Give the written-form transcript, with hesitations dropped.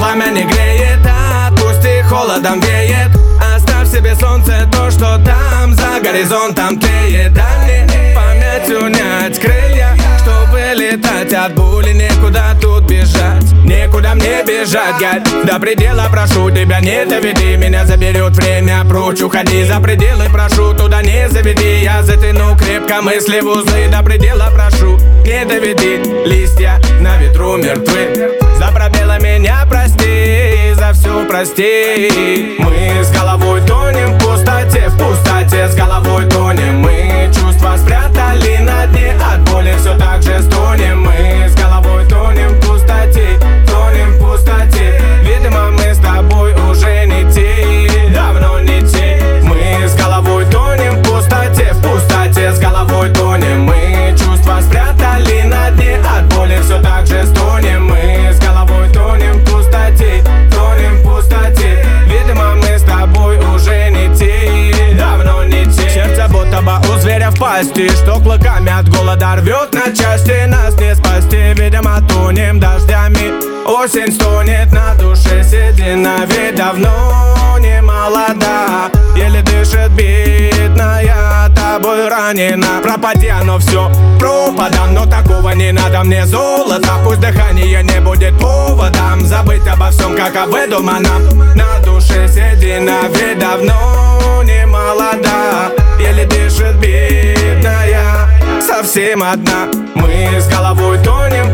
пламя не греет, пусть и холодом веет. Оставь себе солнце, то, что там за горизонтом тлеет. Дай мне память унять крылья, чтобы летать от боли. Некуда тут бежать, некуда мне бежать, гад. До предела прошу тебя, не доведи меня, заберет время прочь. Уходи за пределы, прошу, туда не заведи. Я затяну крепко мысли в узлы. До предела прошу, не доведи. Листья на ветру мертвы. За пробелы меня прости, за все прости. Мы с головой тонем в пустоте с головой тонем. Мы чувства спрятали на дне, от боли все так же стонем. Мы с головой тонем в пустоте. Видимо, мы с тобой уже не те, давно не те. Мы с головой тонем в пустоте с головой тонем. Мы чувства спрятали на дне, от боли все так же стонем. Мы с головой тонем в пустоте. Видимо, мы с тобой уже не те, давно не те. Сердце будто бы у зверя в пасти, что клыками от голода рвет на части. Нас не спасти, видимо, тонем дождями. Осень стонет на душе, седина ведь давно не молода. Еле дышит бедная, тобой ранена. Пропади оно все пропадом, но такого не надо мне золота. Пусть дыхание не будет поводом забыть обо всем, как об выдуманном. На душе седина ведь давно не молода. Еле дышит бедная, совсем одна. Мы с головой тонем